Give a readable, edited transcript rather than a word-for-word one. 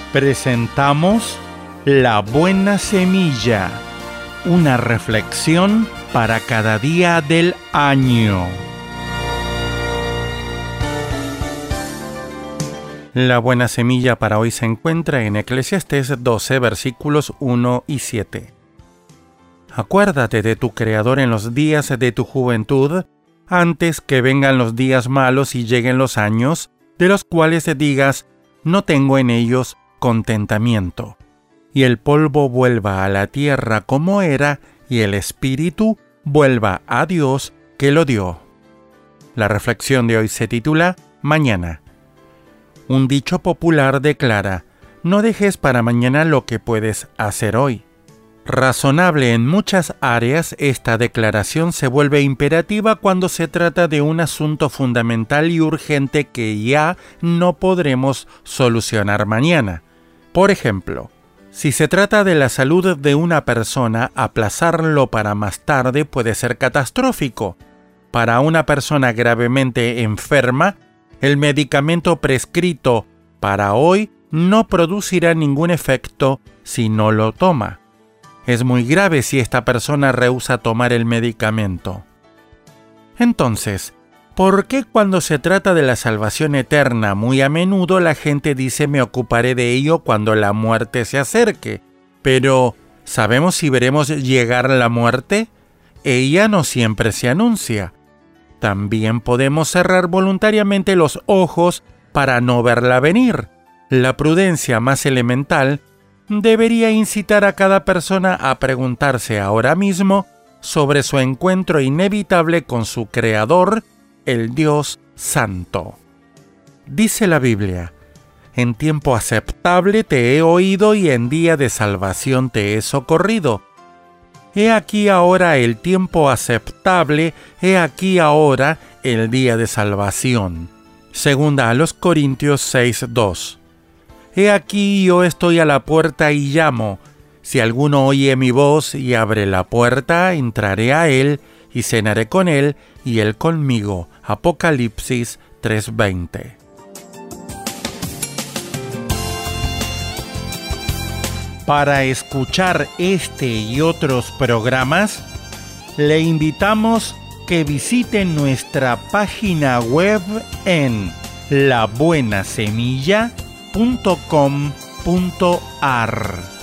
presentamos La Buena Semilla, una reflexión para cada día del año. La buena semilla para hoy se encuentra en Eclesiastés 12, versículos 1 y 7. Acuérdate de tu Creador en los días de tu juventud, antes que vengan los días malos y lleguen los años, de los cuales te digas, no tengo en ellos contentamiento. Y el polvo vuelva a la tierra como era, y el espíritu vuelva a Dios que lo dio. La reflexión de hoy se titula Mañana. Un dicho popular declara, no dejes para mañana lo que puedes hacer hoy. Razonable en muchas áreas, esta declaración se vuelve imperativa cuando se trata de un asunto fundamental y urgente que ya no podremos solucionar mañana. Por ejemplo, si se trata de la salud de una persona, aplazarlo para más tarde puede ser catastrófico. Para una persona gravemente enferma, el medicamento prescrito para hoy no producirá ningún efecto si no lo toma. Es muy grave si esta persona rehúsa tomar el medicamento. Entonces, ¿por qué cuando se trata de la salvación eterna muy a menudo la gente dice me ocuparé de ello cuando la muerte se acerque? Pero, ¿sabemos si veremos llegar la muerte? Ella no siempre se anuncia. También podemos cerrar voluntariamente los ojos para no verla venir. La prudencia más elemental debería incitar a cada persona a preguntarse ahora mismo sobre su encuentro inevitable con su Creador, el Dios Santo. Dice la Biblia, en tiempo aceptable te he oído y en día de salvación te he socorrido. He aquí ahora el tiempo aceptable, he aquí ahora el día de salvación. Segunda a los Corintios 6:2. He aquí yo estoy a la puerta y llamo. Si alguno oye mi voz y abre la puerta, entraré a él y cenaré con él y él conmigo. Apocalipsis 3:20. Para escuchar este y otros programas, le invitamos que visite nuestra página web en labuenasemilla.com.ar.